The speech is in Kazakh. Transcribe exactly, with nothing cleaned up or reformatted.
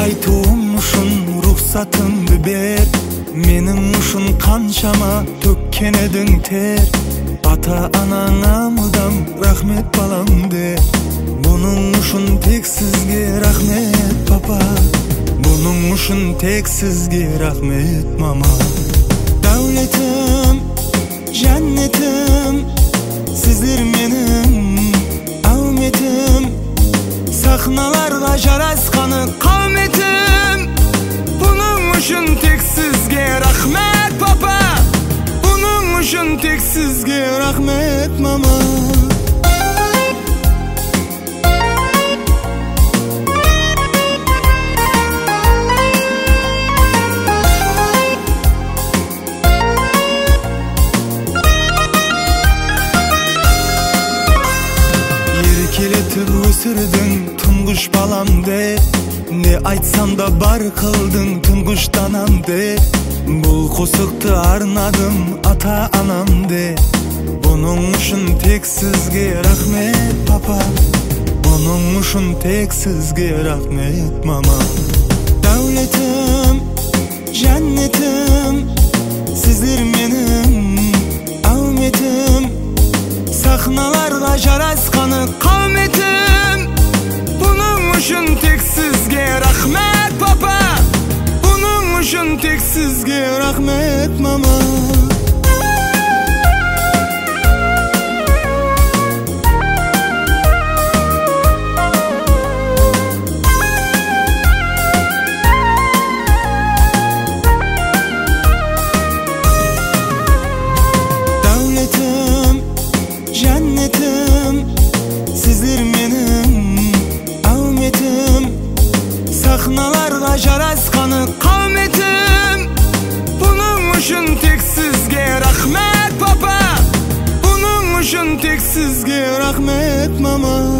айтуым ушун рухсатыңды бер. Менің ушун канчама төккен эдиң тер. Ата анаңа мыдам рахмет балам де. Bunun ушун тек сизге рахмет папа. Bunun ушун тек сизге рахмет мама. Дәулетім, жәннетім, сіздер менің ауметім. Сахналарга жарасканы қауметім. Bunun ушун тек сизге рахмет папа. Bunun ушун тек сизге рахмет мама. Еркелетіп өсірдің тұңғыш балам де. Не айтсам да бар қылдың тұңғыштанам де. Бұл қосықты арнадым ата анам де. Бұның үшін тек сізге рахмет папа. Бұның үшін тек сізге рахмет мама. Дәулетім, жәннетім, сіздер менің ауметім. Сахналарга жарасканы қауметім. Bunun ушун тек сизге рахмет папа. Bunun ушун тек сизге рахмет мама. Дәулетім, жәннетім, сіздер менің ауметім. Сахналарга жарасканы қауметім. Bunun ушун тек сизге рахмет папа. Bunun ушун тек сизге рахмет мама.